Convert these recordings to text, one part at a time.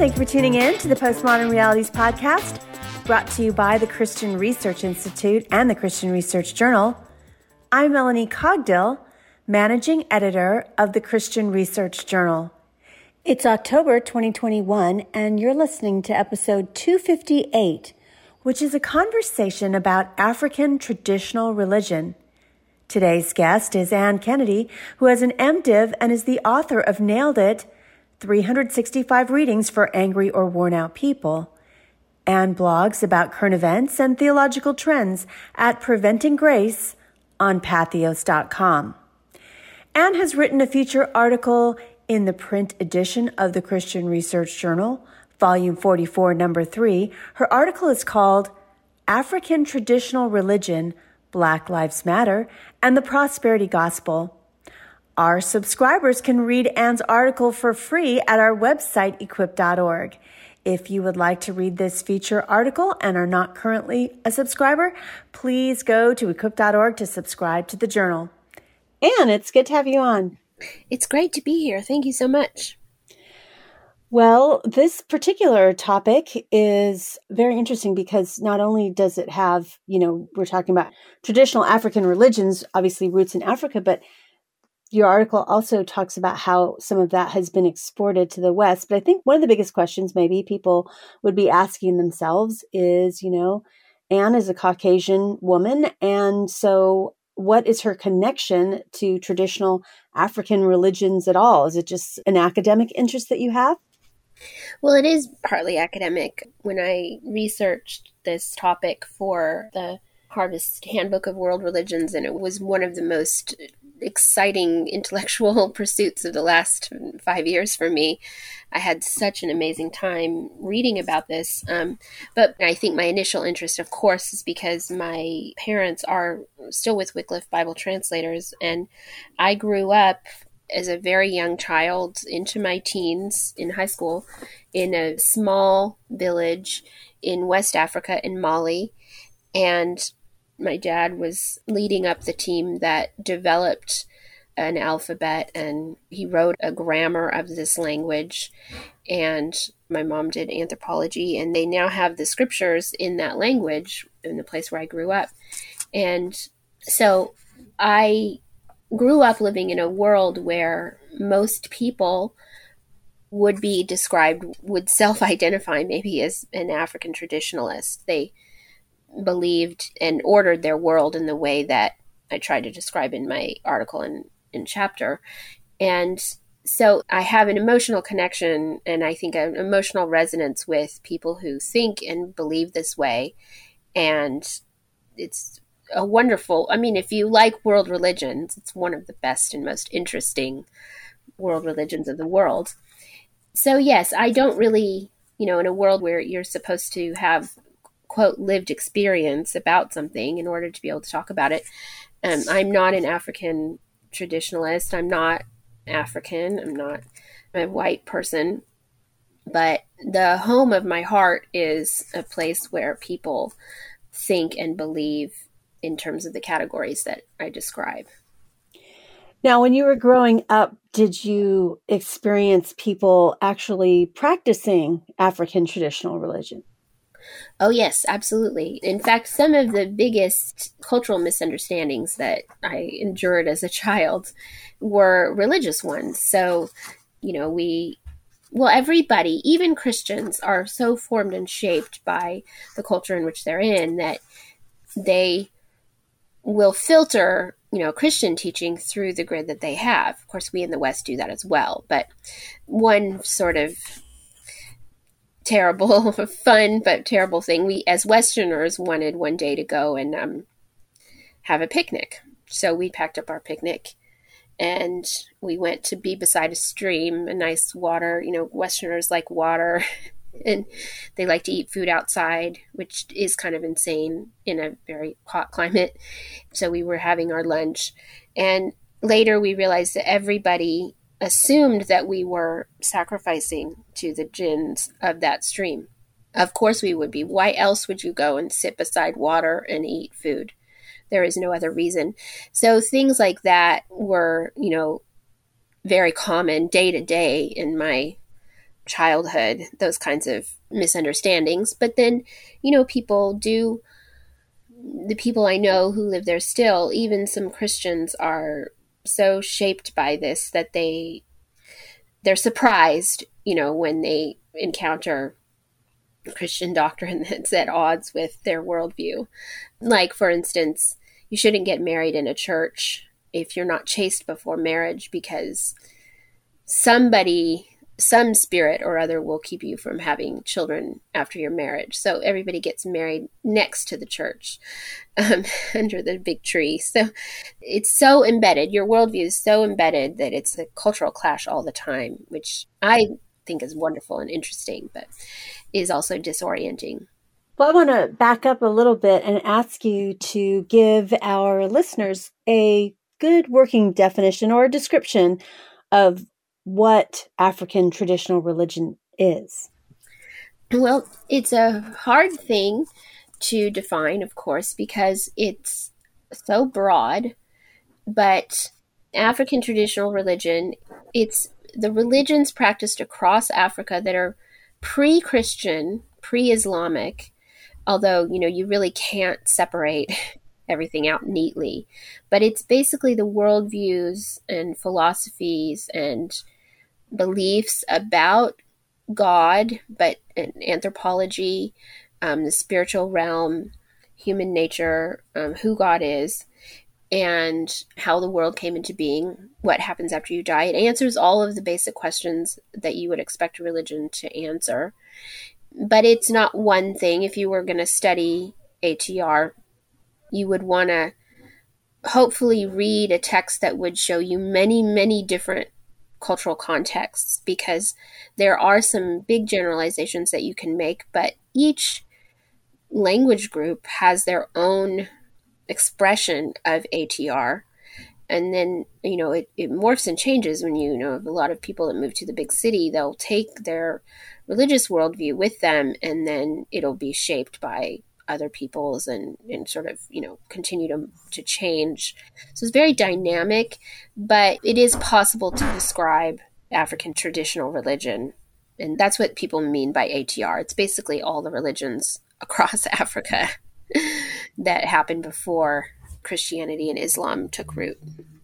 Thank you for tuning in to the Postmodern Realities podcast, brought to you by the Christian Research Institute and the Christian Research Journal. I'm Melanie Cogdill, managing editor of the Christian Research Journal. It's October 2021, and you're listening to episode 258, which is a conversation about African traditional religion. Today's guest is Ann Kennedy, who has an MDiv and is the author of Nailed It, 365 Readings for Angry or Worn Out People. Ann blogs about current events and theological trends at Preventing Grace on Patheos.com. Ann has written a feature article in the print edition of the Christian Research Journal, Volume 44, Number 3. Her article is called African Traditional Religion, Black Lives Matter, and the Prosperity Gospel. Our subscribers can read Ann's article for free at our website, equip.org. If you would like to read this feature article and are not currently a subscriber, please go to equip.org to subscribe to the journal. Ann, it's good to have you on. It's great to be here. Thank you so much. Well, this particular topic is very interesting because not only does it have, we're talking about traditional African religions, obviously roots in Africa, but your article also talks about how some of that has been exported to the West. But I think one of the biggest questions maybe people would be asking themselves is, Ann is a Caucasian woman. And so what is her connection to traditional African religions at all? Is it just an academic interest that you have? Well, it is partly academic. When I researched this topic for the Harvest Handbook of World Religions, and it was one of the most exciting intellectual pursuits of the last 5 years for me. I had such an amazing time reading about this. But I think my initial interest, of course, is because my parents are still with Wycliffe Bible Translators, and I grew up as a very young child into my teens in high school in a small village in West Africa in Mali. And my dad was leading up the team that developed an alphabet, and he wrote a grammar of this language. And my mom did anthropology, and they now have the scriptures in that language in the place where I grew up. And so I grew up living in a world where most people would self-identify maybe as an African traditionalist. They believed and ordered their world in the way that I tried to describe in my article and chapter. And so I have an emotional connection, and I think an emotional resonance with people who think and believe this way. And it's a wonderful, if you like world religions, it's one of the best and most interesting world religions of the world. So yes, I don't really, in a world where you're supposed to have quote lived experience about something in order to be able to talk about it. I'm not an African traditionalist. I'm not African. I'm not a white person. But the home of my heart is a place where people think and believe in terms of the categories that I describe. Now, when you were growing up, did you experience people actually practicing African traditional religion? Oh, yes, absolutely. In fact, some of the biggest cultural misunderstandings that I endured as a child were religious ones. So, everybody, even Christians, are so formed and shaped by the culture in which they're in that they will filter, Christian teaching through the grid that they have. Of course, we in the West do that as well. But one sort of terrible, fun, but terrible thing. We, as Westerners, wanted one day to go and have a picnic. So we packed up our picnic and we went to be beside a stream, a nice water. Westerners like water and they like to eat food outside, which is kind of insane in a very hot climate. So we were having our lunch. And later we realized that everybody assumed that we were sacrificing to the jinns of that stream. Of course we would be. Why else would you go and sit beside water and eat food? There is no other reason. So things like that were, very common day to day in my childhood, those kinds of misunderstandings. But then, the people I know who live there still, even some Christians, are so shaped by this that they're surprised, when they encounter Christian doctrine that's at odds with their worldview. Like, for instance, you shouldn't get married in a church if you're not chaste before marriage, because some spirit or other will keep you from having children after your marriage. So everybody gets married next to the church, under the big tree. So it's so embedded. Your worldview is so embedded that it's a cultural clash all the time, which I think is wonderful and interesting, but is also disorienting. Well, I want to back up a little bit and ask you to give our listeners a good working definition or a description of what African traditional religion is. Well, it's a hard thing to define, of course, because it's so broad, but African traditional religion, it's the religions practiced across Africa that are pre-Christian, pre-Islamic, although, you really can't separate everything out neatly. But it's basically the worldviews and philosophies and beliefs about God, but anthropology, the spiritual realm, human nature, who God is, and how the world came into being, what happens after you die. It answers all of the basic questions that you would expect a religion to answer. But it's not one thing. If you were going to study ATR, you would want to hopefully read a text that would show you many, many different cultural contexts, because there are some big generalizations that you can make, but each language group has their own expression of ATR. And then, it morphs and changes when a lot of people that move to the big city, they'll take their religious worldview with them, and then it'll be shaped by other people's and sort of, continue to change. So it's very dynamic, but it is possible to describe African traditional religion. And that's what people mean by ATR. It's basically all the religions across Africa that happened before Christianity and Islam took root.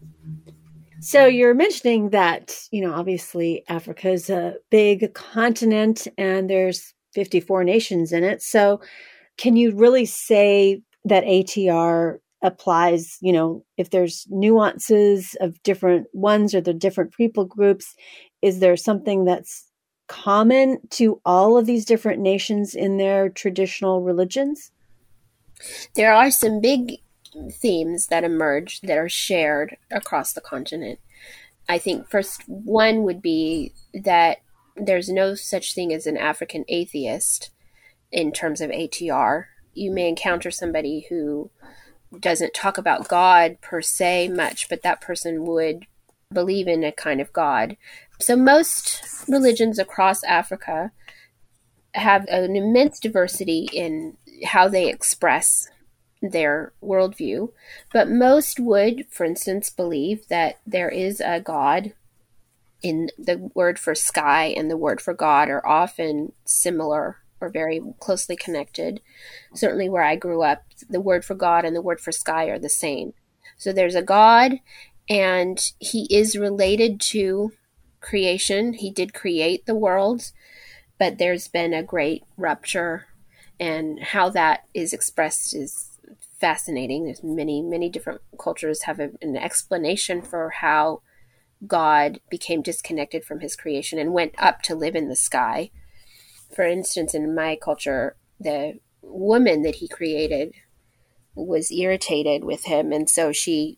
So you're mentioning that, obviously Africa is a big continent and there's 54 nations in it. So can you really say that ATR applies, if there's nuances of different ones or the different people groups, is there something that's common to all of these different nations in their traditional religions? There are some big themes that emerge that are shared across the continent. I think first one would be that there's no such thing as an African atheist in terms of ATR. You may encounter somebody who doesn't talk about God per se much, but that person would believe in a kind of God. So most religions across Africa have an immense diversity in how they express their worldview, but most would, for instance, believe that there is a God. In the word for sky and the word for God are often similar or very closely connected. Certainly where I grew up, the word for God and the word for sky are the same. So there's a God, and he is related to creation. He did create the world, but there's been a great rupture, and how that is expressed is fascinating. There's many, many different cultures have an explanation for how God became disconnected from his creation and went up to live in the sky. For instance, in my culture, the woman that he created was irritated with him, and so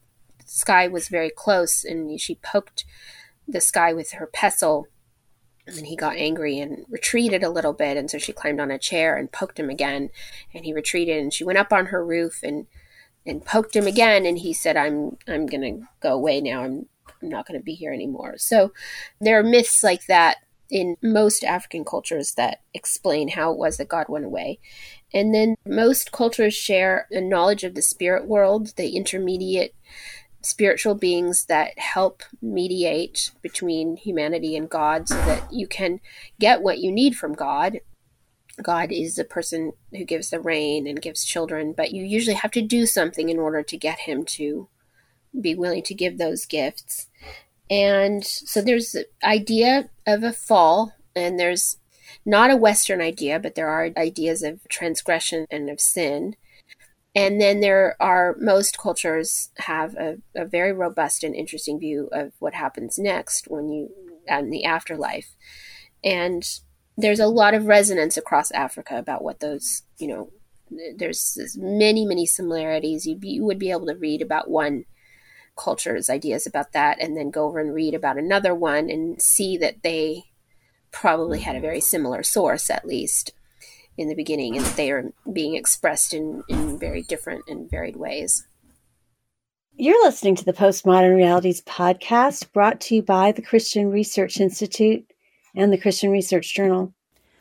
sky was very close, and she poked the sky with her pestle, and then he got angry and retreated a little bit, and so she climbed on a chair and poked him again, and he retreated, and she went up on her roof and poked him again, and he said, I'm going to go away now. I'm not going to be here anymore. So there are myths like that in most African cultures that explain how it was that God went away. And then most cultures share a knowledge of the spirit world, the intermediate spiritual beings that help mediate between humanity and God so that you can get what you need from God. God is the person who gives the rain and gives children, but you usually have to do something in order to get him to be willing to give those gifts. And so there's the idea of a fall, and there's not a Western idea, but there are ideas of transgression and of sin. And then most cultures have a very robust and interesting view of what happens next in the afterlife. And there's a lot of resonance across Africa about what those, there's many, many similarities. You would be able to read about one culture's ideas about that and then go over and read about another one and see that they probably had a very similar source, at least in the beginning, and that they are being expressed in very different and varied ways. You're listening to the Postmodern Realities podcast, brought to you by the Christian Research Institute and the Christian Research Journal.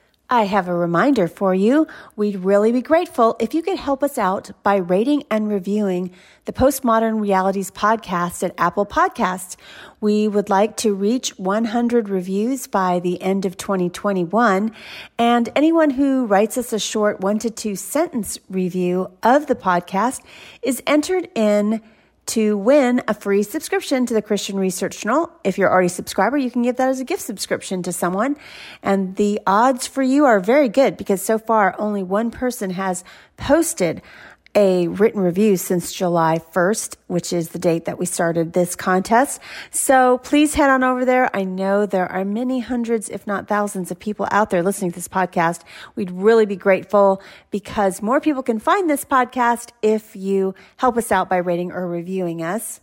I have a reminder for you. We'd really be grateful if you could help us out by rating and reviewing the Postmodern Realities podcast at Apple Podcasts. We would like to reach 100 reviews by the end of 2021. And anyone who writes us a short 1 to 2 sentence review of the podcast is entered in to win a free subscription to the Christian Research Journal. If you're already a subscriber, you can give that as a gift subscription to someone. And the odds for you are very good because so far only one person has posted a written review since July 1st, which is the date that we started this contest. So please head on over there. I know there are many hundreds, if not thousands of people out there listening to this podcast. We'd really be grateful because more people can find this podcast if you help us out by rating or reviewing us.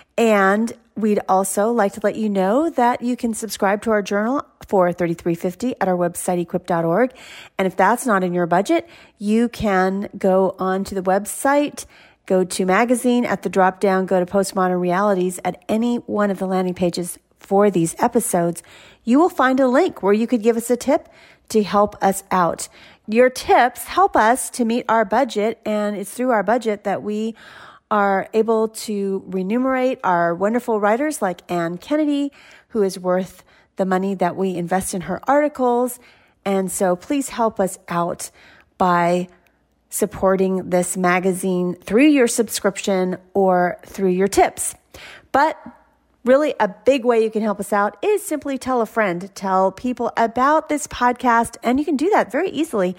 And we'd also like to let you know that you can subscribe to our journal for $33.50 at our website, equip.org. And if that's not in your budget, you can go on to the website, go to magazine at the drop down, go to Postmodern Realities at any one of the landing pages for these episodes. You will find a link where you could give us a tip to help us out. Your tips help us to meet our budget, and it's through our budget that we are able to remunerate our wonderful writers like Ann Kennedy, who is worth the money that we invest in her articles. And so please help us out by supporting this magazine through your subscription or through your tips. But really, a big way you can help us out is simply tell a friend, tell people about this podcast. And you can do that very easily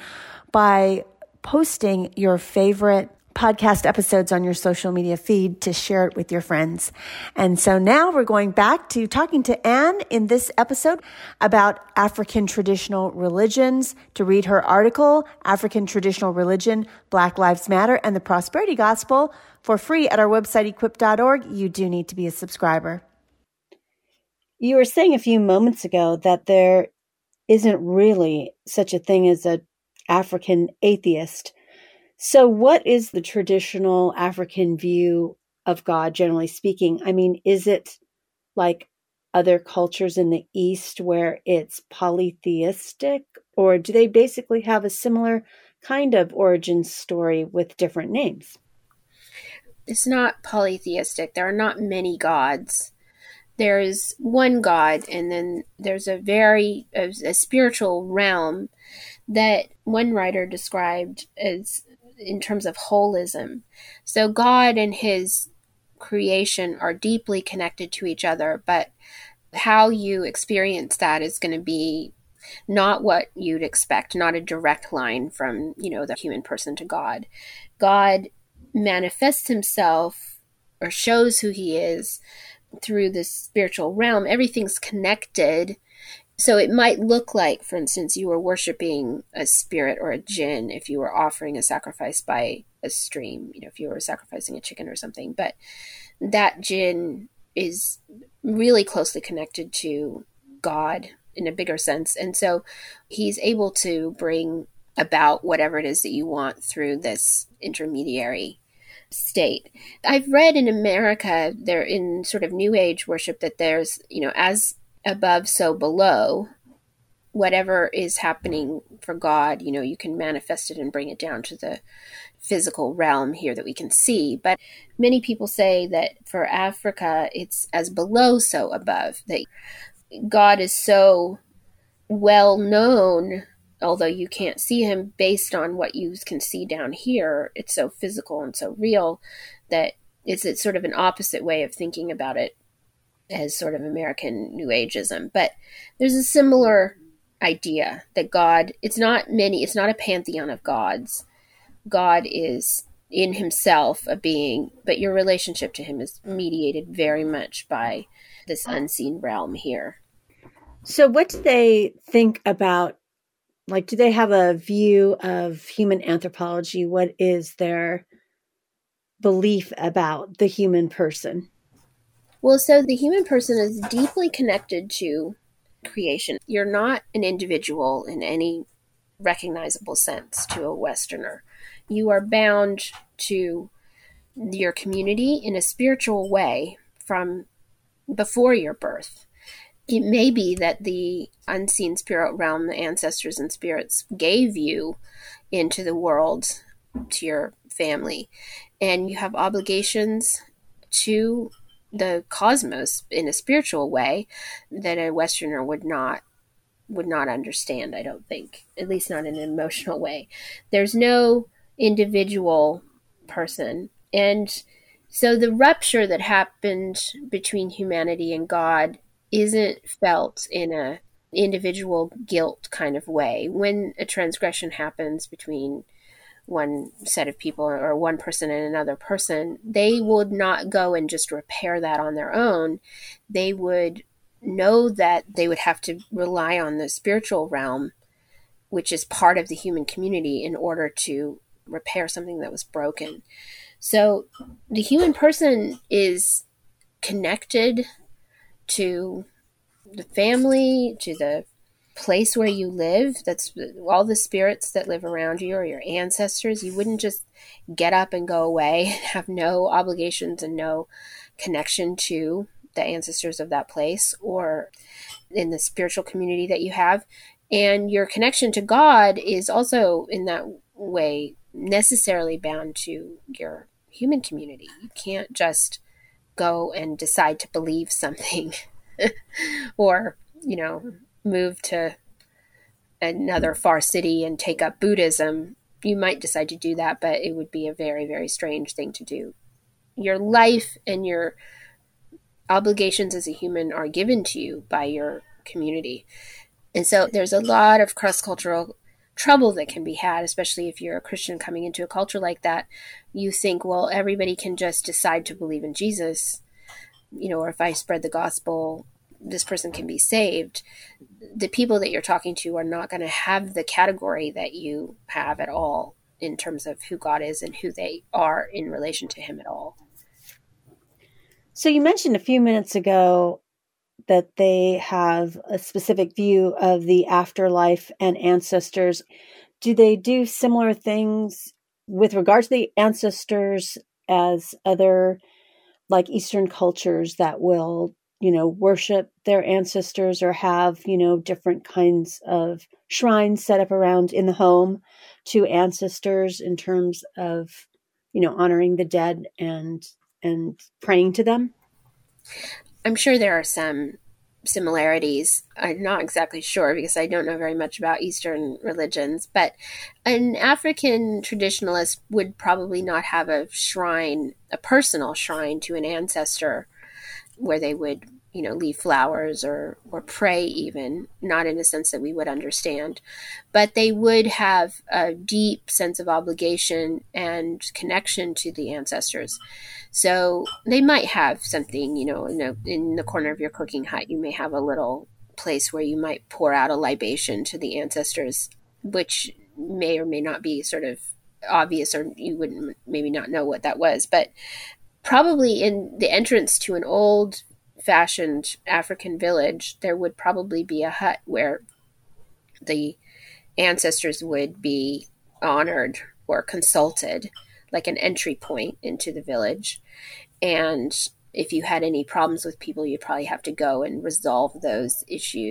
by posting your favorite podcast episodes on your social media feed to share it with your friends. And so now we're going back to talking to Ann in this episode about African traditional religions, to read her article, African Traditional Religion, Black Lives Matter, and the Prosperity Gospel for free at our website, equip.org. You do need to be a subscriber. You were saying a few moments ago that there isn't really such a thing as an African atheist. So what is the traditional African view of God, generally speaking? I mean, is it like other cultures in the East where it's polytheistic, or do they basically have a similar kind of origin story with different names? It's not polytheistic. There are not many gods. There is one God, and then there's a spiritual realm that one writer described as in terms of holism. So God and his creation are deeply connected to each other, but how you experience that is going to be not what you'd expect, not a direct line from, the human person to God. God manifests himself or shows who he is through this spiritual realm. Everything's connected. So it might look like, for instance, you were worshiping a spirit or a jinn if you were offering a sacrifice by a stream, if you were sacrificing a chicken or something. But that jinn is really closely connected to God in a bigger sense. And so he's able to bring about whatever it is that you want through this intermediary state. I've read in America, there in sort of New Age worship, that there's, as above, so below. whatever is happening for God, you can manifest it and bring it down to the physical realm here that we can see. But many people say that for Africa, it's as below, so above, that God is so well known, although you can't see him based on what you can see down here. It's so physical and so real that it's sort of an opposite way of thinking about it as sort of American New Ageism. But there's a similar idea that God, it's not a pantheon of gods. God is in himself a being, but your relationship to him is mediated very much by this unseen realm here. So what do they think about, like, do they have a view of human anthropology? What is their belief about the human person? Well, so the human person is deeply connected to creation. You're not an individual in any recognizable sense to a Westerner. You are bound to your community in a spiritual way from before your birth. It may be that the unseen spirit realm, the ancestors and spirits gave you into the world, to your family, and you have obligations to the cosmos in a spiritual way that a Westerner would not understand, I don't think, at least not in an emotional way. There's no individual person. And so the rupture that happened between humanity and God isn't felt in a individual guilt kind of way. When a transgression happens between one set of people or one person and another person, they would not go and just repair that on their own. They would know that they would have to rely on the spiritual realm, which is part of the human community, in order to repair something that was broken. So the human person is connected to the family, to the place where you live. That's all the spirits that live around you, or your ancestors. You wouldn't just get up and go away and have no obligations and no connection to the ancestors of that place or in the spiritual community that you have. And your connection to God is also in that way necessarily bound to your human community. You can't just go and decide to believe something or, move to another far city and take up Buddhism. You might decide to do that, but it would be a very, very strange thing to do. Your life and your obligations as a human are given to you by your community. And so there's a lot of cross-cultural trouble that can be had, especially if you're a Christian coming into a culture like that. You think, well, everybody can just decide to believe in Jesus, or if I spread the gospel, this person can be saved. The people that you're talking to are not going to have the category that you have at all in terms of who God is and who they are in relation to him at all. So you mentioned a few minutes ago that they have a specific view of the afterlife and ancestors. Do they do similar things with regard to the ancestors as other, like Eastern cultures that will, worship their ancestors or have, different kinds of shrines set up around in the home to ancestors in terms of, honoring the dead and praying to them? I'm sure there are some similarities. I'm not exactly sure because I don't know very much about Eastern religions, but an African traditionalist would probably not have a shrine, a personal shrine to an ancestor where they would, leave flowers or pray even, not in a sense that we would understand. But they would have a deep sense of obligation and connection to the ancestors. So they might have something, in the corner of your cooking hut, you may have a little place where you might pour out a libation to the ancestors, which may or may not be sort of obvious, or you wouldn't maybe not know what that was. But probably in the entrance to an old-fashioned African village, there would probably be a hut where the ancestors would be honored or consulted, like an entry point into the village. And if you had any problems with people, you'd probably have to go and resolve those issues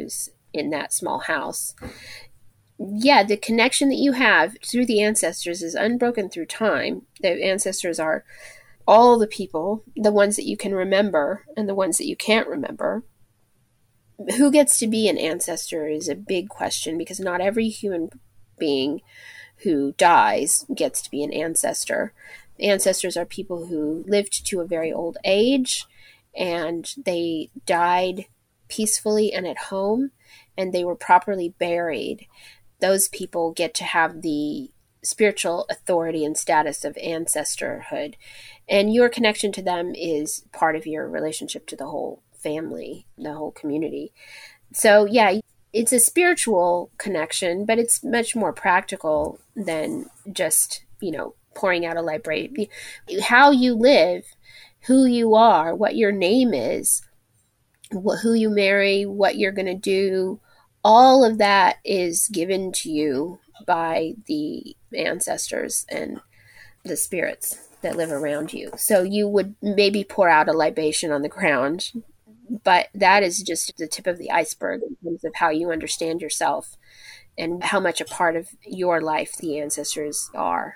in that small house. Yeah, the connection that you have through the ancestors is unbroken through time. The ancestors are all the people, the ones that you can remember and the ones that you can't remember. Who gets to be an ancestor is a big question, because not every human being who dies gets to be an ancestor. Ancestors are people who lived to a very old age and they died peacefully and at home, and they were properly buried. Those people get to have the spiritual authority and status of ancestorhood, and your connection to them is part of your relationship to the whole family, the whole community. So yeah, it's a spiritual connection, but it's much more practical than just, pouring out a libration. How you live, who you are, what your name is, who you marry, what you're going to do, all of that is given to you by the ancestors and the spirits that live around you. So you would maybe pour out a libation on the ground, but that is just the tip of the iceberg in terms of how you understand yourself and how much a part of your life the ancestors are.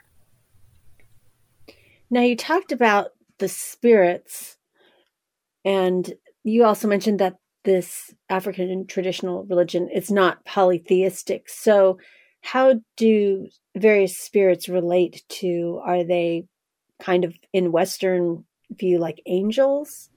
Now, you talked about the spirits, and you also mentioned that this African traditional religion is not polytheistic. So how do various spirits relate to, are they kind of in Western view like angels?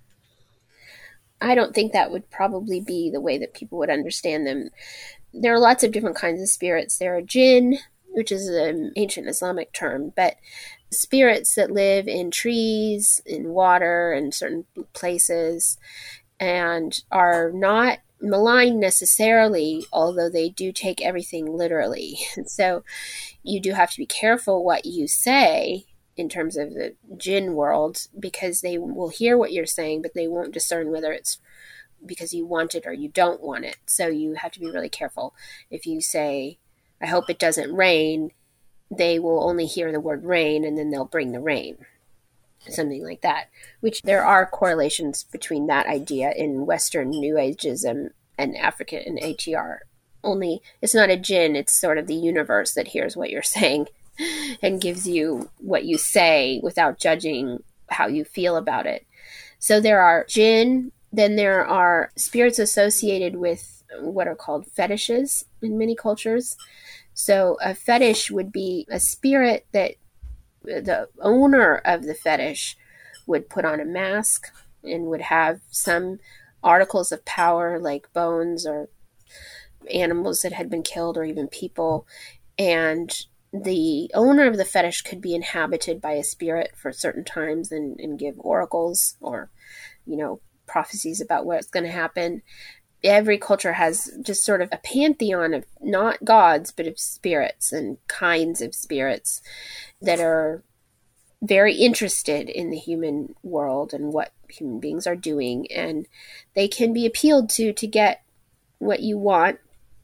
I don't think that would probably be the way that people would understand them. There are lots of different kinds of spirits. There are jinn, which is an ancient Islamic term, but spirits that live in trees, in water, in certain places, and are not maligned necessarily, although they do take everything literally. So you do have to be careful what you say in terms of the jinn world, because they will hear what you're saying, but they won't discern whether it's because you want it or you don't want it. So you have to be really careful. If you say, I hope it doesn't rain, they will only hear the word rain and then they'll bring the rain. Something like that, which there are correlations between that idea in Western New Ageism and African and ATR. Only it's not a jinn, it's sort of the universe that hears what you're saying and gives you what you say without judging how you feel about it. So there are jinn, then there are spirits associated with what are called fetishes in many cultures. So a fetish would be a spirit that the owner of the fetish would put on a mask and would have some articles of power like bones or animals that had been killed or even people. And the owner of the fetish could be inhabited by a spirit for certain times and give oracles or, prophecies about what's going to happen. Every culture has just sort of a pantheon of not gods, but of spirits and kinds of spirits that are very interested in the human world and what human beings are doing. And they can be appealed to get what you want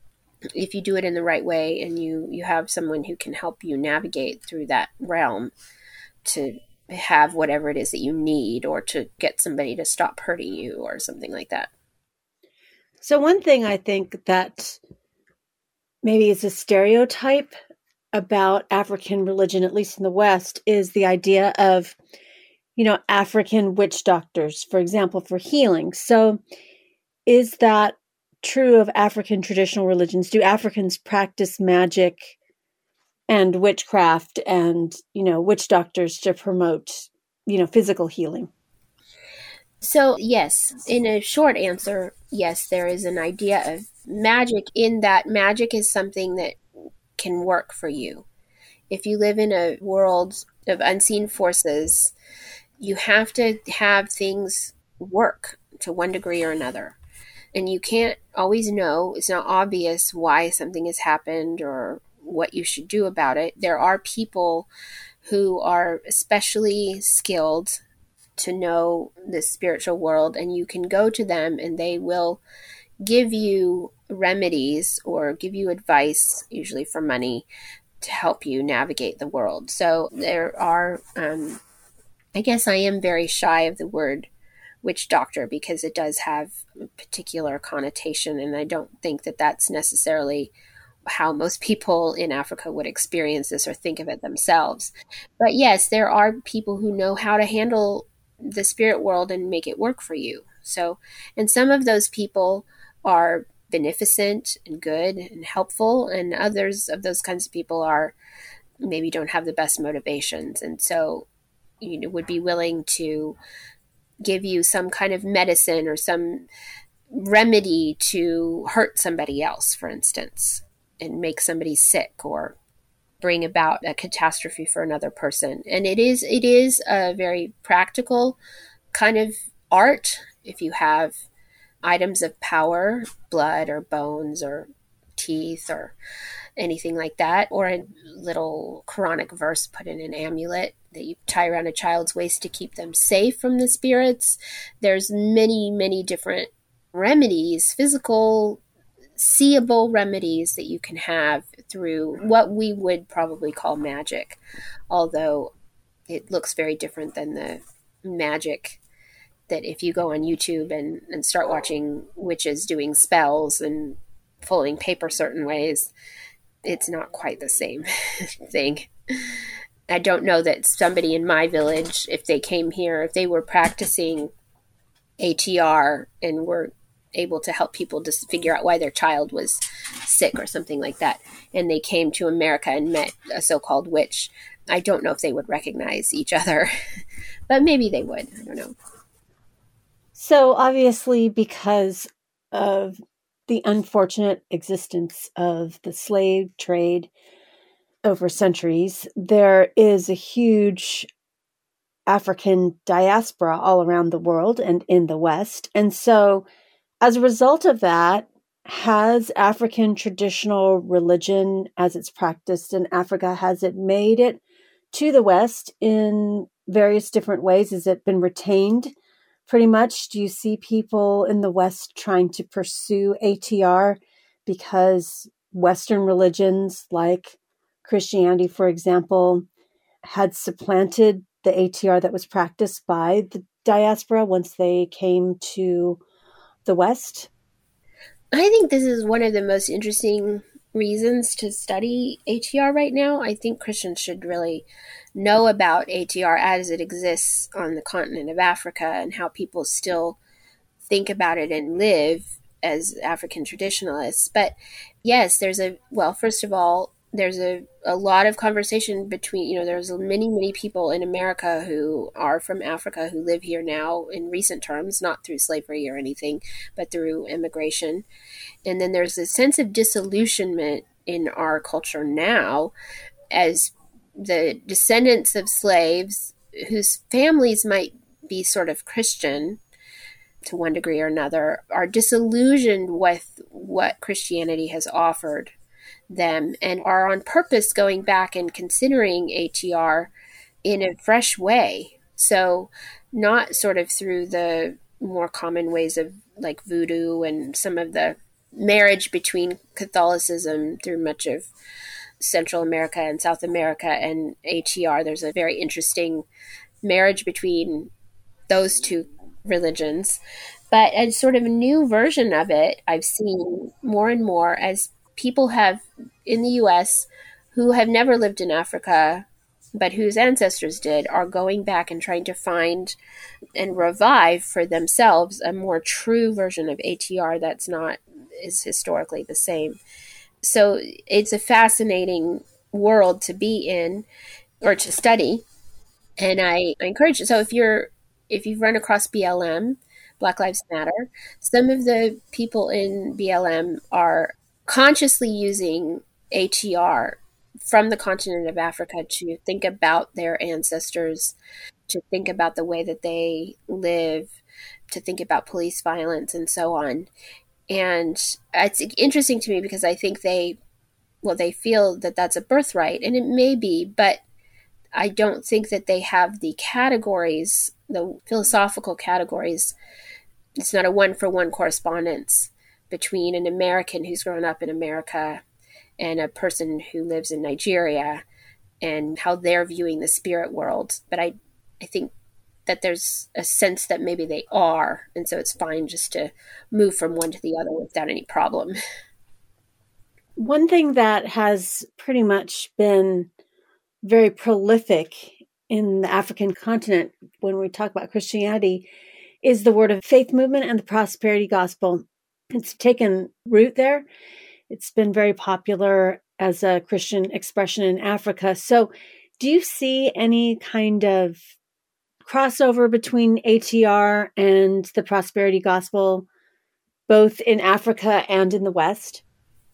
if you do it in the right way and you have someone who can help you navigate through that realm to have whatever it is that you need, or to get somebody to stop hurting you or something like that. So one thing I think that maybe is a stereotype about African religion, at least in the West, is the idea of, African witch doctors, for example, for healing. So is that true of African traditional religions? Do Africans practice magic and witchcraft and, witch doctors to promote, physical healing? So, yes, in a short answer, yes, there is an idea of magic, in that magic is something that can work for you. If you live in a world of unseen forces, you have to have things work to one degree or another. And you can't always know, it's not obvious why something has happened or what you should do about it. There are people who are especially skilled to know the spiritual world, and you can go to them and they will give you remedies or give you advice, usually for money, to help you navigate the world. So there are, I guess I am very shy of the word witch doctor because it does have particular connotation. And I don't think that that's necessarily how most people in Africa would experience this or think of it themselves. But yes, there are people who know how to handle the spirit world and make it work for you. So, and some of those people are beneficent and good and helpful, and others of those kinds of people are maybe don't have the best motivations, and so would be willing to give you some kind of medicine or some remedy to hurt somebody else, for instance, and make somebody sick or bring about a catastrophe for another person. And it is a very practical kind of art. If you have items of power, blood or bones or teeth or anything like that, or a little Quranic verse put in an amulet that you tie around a child's waist to keep them safe from the spirits. There's many, many different remedies, physical, seeable remedies that you can have through what we would probably call magic, although it looks very different than the magic that if you go on YouTube and start watching witches doing spells and folding paper certain ways, it's not quite the same thing. I don't know that somebody in my village, if they came here, if they were practicing ATR and were able to help people just figure out why their child was sick or something like that, and they came to America and met a so-called witch, I don't know if they would recognize each other, but maybe they would. I don't know. So obviously, because of the unfortunate existence of the slave trade over centuries, there is a huge African diaspora all around the world and in the West. And so as a result of that, has African traditional religion as it's practiced in Africa, has it made it to the West in various different ways? Has it been retained pretty much? Do you see people in the West trying to pursue ATR because Western religions like Christianity, for example, had supplanted the ATR that was practiced by the diaspora once they came to the West? I think this is one of the most interesting reasons to study ATR right now. I think Christians should really know about ATR as it exists on the continent of Africa and how people still think about it and live as African traditionalists. But yes, first of all, there's a lot of conversation between, there's many, many people in America who are from Africa who live here now in recent terms, not through slavery or anything, but through immigration. And then there's a sense of disillusionment in our culture now as the descendants of slaves whose families might be sort of Christian to one degree or another are disillusioned with what Christianity has offered them and are on purpose going back and considering ATR in a fresh way. So not sort of through the more common ways of like voodoo and some of the marriage between Catholicism through much of Central America and South America and ATR. There's a very interesting marriage between those two religions. But a sort of a new version of it I've seen more and more as people have in the U.S. who have never lived in Africa, but whose ancestors did, are going back and trying to find and revive for themselves a more true version of ATR that's not is historically the same. So it's a fascinating world to be in or to study. And I encourage you. So if you've run across BLM, Black Lives Matter, some of the people in BLM are consciously using ATR from the continent of Africa to think about their ancestors, to think about the way that they live, to think about police violence and so on. And it's interesting to me because I think they feel that that's a birthright, and it may be, but I don't think that they have the categories, the philosophical categories. It's not a one-for-one correspondence between an American who's grown up in America and a person who lives in Nigeria and how they're viewing the spirit world. But I think that there's a sense that maybe they are, and so it's fine just to move from one to the other without any problem. One thing that has pretty much been very prolific in the African continent when we talk about Christianity is the Word of Faith movement and the prosperity gospel. It's taken root there. It's been very popular as a Christian expression in Africa. So do you see any kind of crossover between ATR and the prosperity gospel, both in Africa and in the West?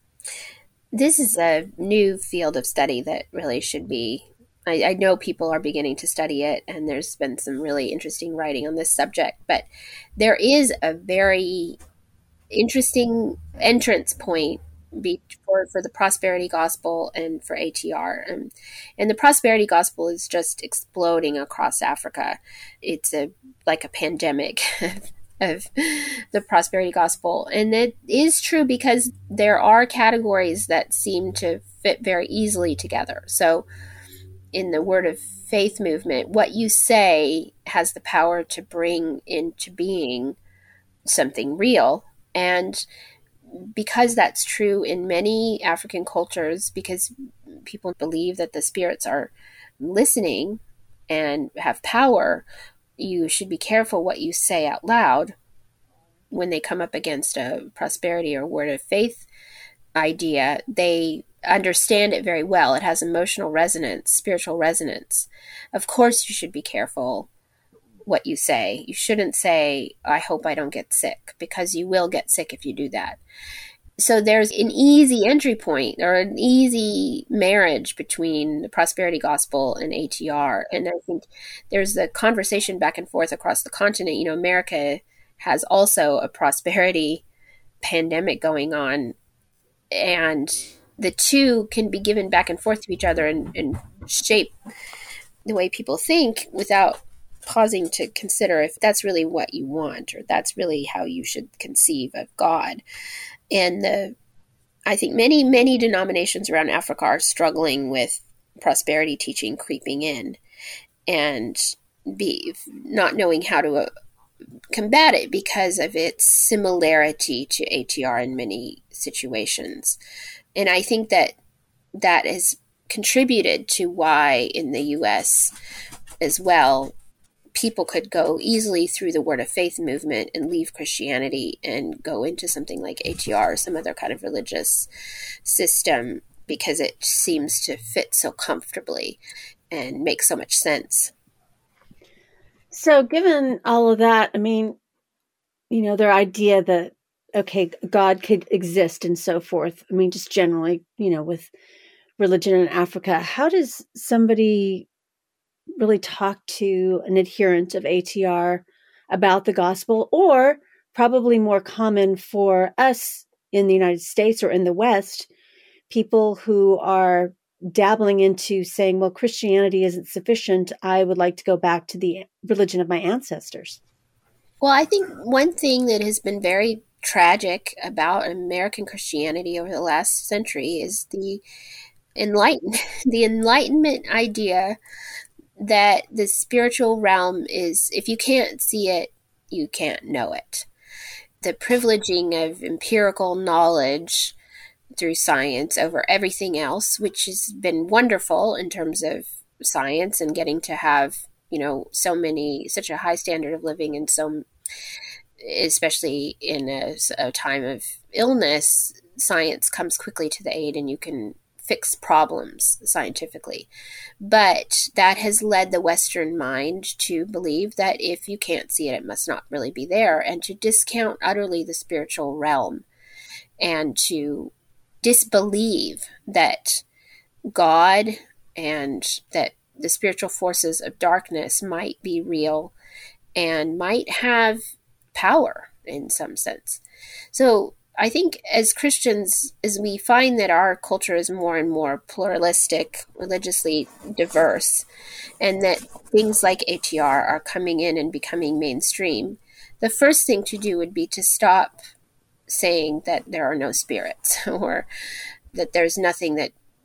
This is a new field of study that really should be, I know people are beginning to study it, and there's been some really interesting writing on this subject, but there is a very interesting entrance point for the prosperity gospel and for ATR. And the prosperity gospel is just exploding across Africa. It's like a pandemic of the prosperity gospel. And it is true because there are categories that seem to fit very easily together. So in the Word of Faith movement, what you say has the power to bring into being something real. And because that's true in many African cultures, because people believe that the spirits are listening and have power, you should be careful what you say out loud when they come up against a prosperity or Word of Faith idea. They understand it very well. It has emotional resonance, spiritual resonance. Of course, you should be careful what you say. You shouldn't say, I hope I don't get sick, because you will get sick if you do that. So there's an easy entry point or an easy marriage between the prosperity gospel and ATR. And I think there's a conversation back and forth across the continent. You know, America has also a prosperity pandemic going on, and the two can be given back and forth to each other and shape the way people think without pausing to consider if that's really what you want or that's really how you should conceive of God. And I think many denominations around Africa are struggling with prosperity teaching creeping in and not knowing how to combat it because of its similarity to ATR in many situations. And I think that has contributed to why in the U.S. as well, people could go easily through the Word of Faith movement and leave Christianity and go into something like ATR or some other kind of religious system because it seems to fit so comfortably and make so much sense. So given all of that, I mean, you know, their idea that, okay, God could exist and so forth. I mean, just generally, you know, with religion in Africa, how does somebody really talk to an adherent of ATR about the gospel? Or probably more common for us in the United States or in the West, people who are dabbling into saying, well, Christianity isn't sufficient. I would like to go back to the religion of my ancestors. Well, I think one thing that has been very tragic about American Christianity over the last century is the Enlightenment idea that the spiritual realm is, if you can't see it, you can't know it. The privileging of empirical knowledge through science over everything else, which has been wonderful in terms of science and getting to have, you know, such a high standard of living, and so, especially in a time of illness, science comes quickly to the aid and you can fix problems scientifically. But that has led the Western mind to believe that if you can't see it, it must not really be there, and to discount utterly the spiritual realm and to disbelieve that God and that the spiritual forces of darkness might be real and might have power in some sense. So I think as Christians, as we find that our culture is more and more pluralistic, religiously diverse, and that things like ATR are coming in and becoming mainstream, the first thing to do would be to stop saying that there are no spirits or that there's nothing that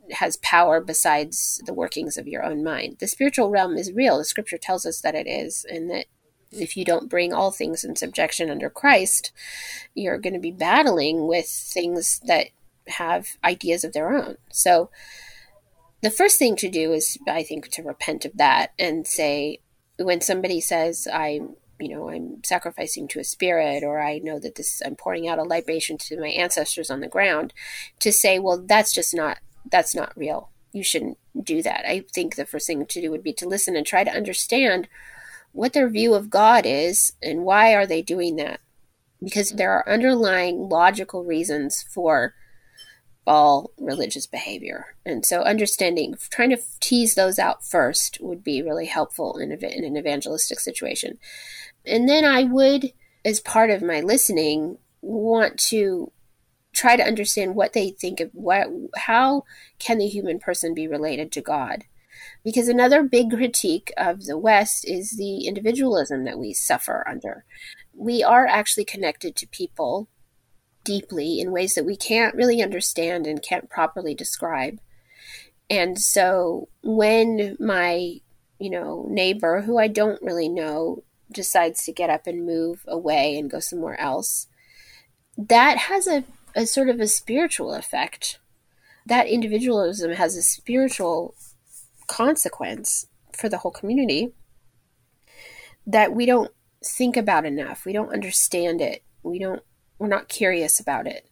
has power besides the workings of your own mind. The spiritual realm is real. The scripture tells us that it is, and that if you don't bring all things in subjection under Christ, you're going to be battling with things that have ideas of their own. So the first thing to do is, I think, to repent of that and say, when somebody says, I'm sacrificing to a spirit, or I know that I'm pouring out a libation to my ancestors on the ground, to say, well, that's not real. You shouldn't do that. I think the first thing to do would be to listen and try to understand what their view of God is and why are they doing that. Because there are underlying logical reasons for all religious behavior. And so trying to tease those out first would be really helpful in an evangelistic situation. And then I would, as part of my listening, want to try to understand what they think of how can the human person be related to God? Because another big critique of the West is the individualism that we suffer under. We are actually connected to people deeply in ways that we can't really understand and can't properly describe. And so when my, neighbor, who I don't really know, decides to get up and move away and go somewhere else, that has a sort of a spiritual effect. That individualism has a spiritual consequence for the whole community that we don't think about enough. We don't understand it. We're not curious about it.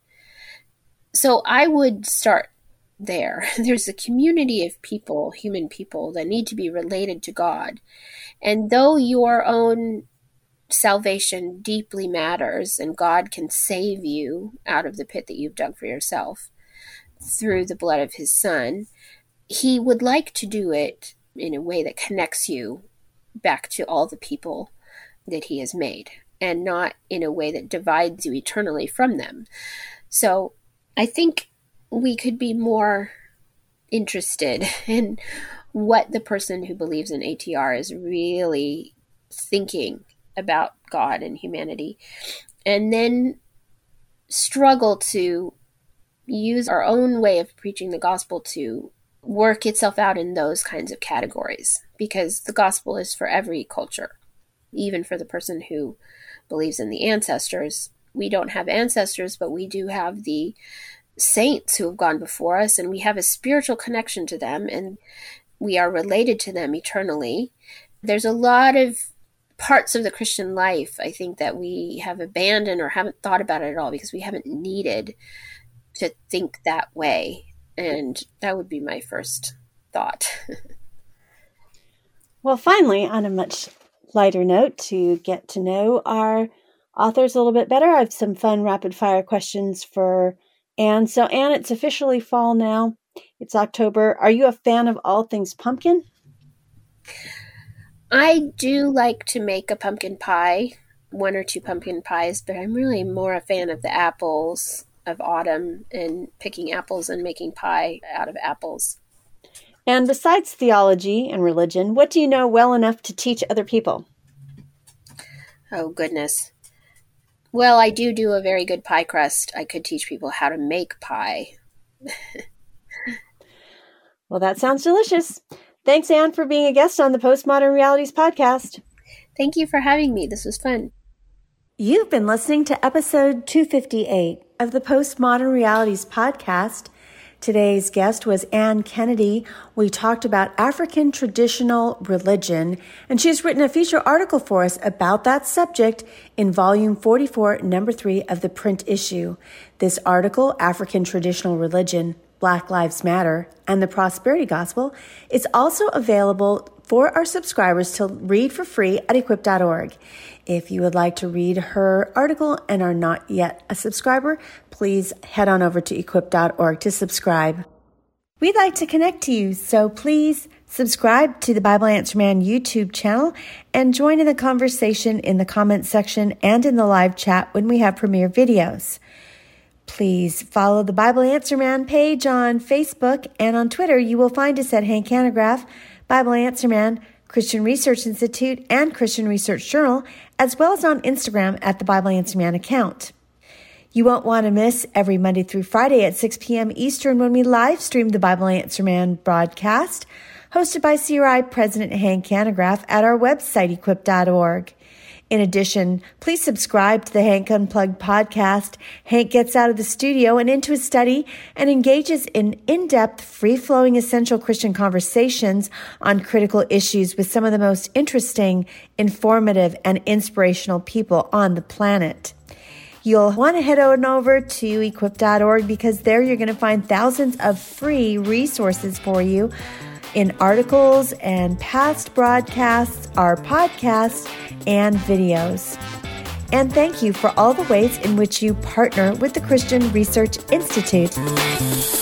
So I would start there. There's a community of people, human people, that need to be related to God. And though your own salvation deeply matters and God can save you out of the pit that you've dug for yourself through the blood of his Son, he would like to do it in a way that connects you back to all the people that he has made, and not in a way that divides you eternally from them. So I think we could be more interested in what the person who believes in ATR is really thinking about God and humanity, and then struggle to use our own way of preaching the gospel to work itself out in those kinds of categories, because the gospel is for every culture, even for the person who believes in the ancestors. We don't have ancestors, but we do have the saints who have gone before us, and we have a spiritual connection to them, and we are related to them eternally. There's a lot of parts of the Christian life, I think, that we have abandoned or haven't thought about it at all because we haven't needed to think that way. And that would be my first thought. Well, finally, on a much lighter note, to get to know our authors a little bit better, I have some fun rapid fire questions for Anne. So, Anne, it's officially fall now. It's October. Are you a fan of all things pumpkin? I do like to make a pumpkin pie, 1 or 2 pumpkin pies, but I'm really more a fan of the apples of autumn and picking apples and making pie out of apples. And besides theology and religion, what do you know well enough to teach other people? Oh, goodness. Well, I do a very good pie crust. I could teach people how to make pie. Well, that sounds delicious. Thanks, Anne, for being a guest on the Postmodern Realities podcast. Thank you for having me. This was fun. You've been listening to episode 258 of the Postmodern Realities podcast. Today's guest was Anne Kennedy. We talked about African traditional religion, and she's written a feature article for us about that subject in volume 44, number 3 of the print issue. This article, African Traditional Religion, Black Lives Matter, and the Prosperity Gospel, is also available for our subscribers to read for free at equip.org. If you would like to read her article and are not yet a subscriber, please head on over to equip.org to subscribe. We'd like to connect to you, so please subscribe to the Bible Answer Man YouTube channel and join in the conversation in the comments section and in the live chat when we have premiere videos. Please follow the Bible Answer Man page on Facebook, and on Twitter you will find us at Hank Hanegraaff, Bible Answer Man, Christian Research Institute, and Christian Research Journal, as well as on Instagram at the Bible Answer Man account. You won't want to miss every Monday through Friday at 6 p.m. Eastern when we live stream the Bible Answer Man broadcast, hosted by CRI President Hank Hanegraaff at our website, equip.org. In addition, please subscribe to the Hank Unplugged podcast. Hank gets out of the studio and into his study and engages in in-depth, free-flowing, essential Christian conversations on critical issues with some of the most interesting, informative, and inspirational people on the planet. You'll want to head on over to equip.org because there you're going to find thousands of free resources for you in articles and past broadcasts, our podcasts, and videos. And thank you for all the ways in which you partner with the Christian Research Institute.